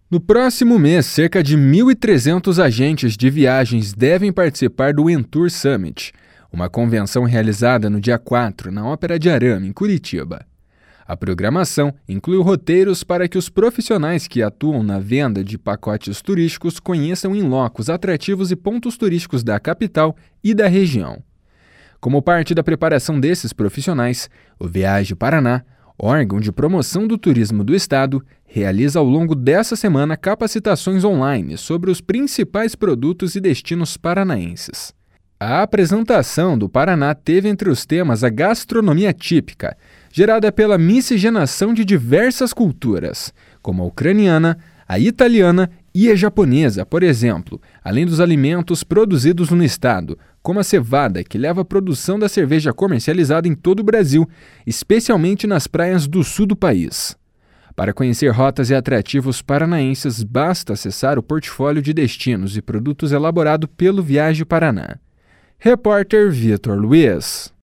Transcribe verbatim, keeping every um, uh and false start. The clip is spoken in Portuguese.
No próximo mês, cerca de mil e trezentos agentes de viagens devem participar do Entour Summit, uma convenção realizada no dia quatro, na Ópera de Arame, em Curitiba. A programação inclui roteiros para que os profissionais que atuam na venda de pacotes turísticos conheçam in loco os atrativos e pontos turísticos da capital e da região. Como parte da preparação desses profissionais, o Viaje Paraná, órgão de promoção do turismo do estado, realiza ao longo dessa semana capacitações online sobre os principais produtos e destinos paranaenses. A apresentação do Paraná teve entre os temas a gastronomia típica, gerada pela miscigenação de diversas culturas, como a ucraniana, a italiana e a japonesa, por exemplo, além dos alimentos produzidos no estado, como a cevada, que leva à produção da cerveja comercializada em todo o Brasil, especialmente nas praias do sul do país. Para conhecer rotas e atrativos paranaenses, basta acessar o portfólio de destinos e produtos elaborado pelo Viaje Paraná. Repórter Vitor Luiz.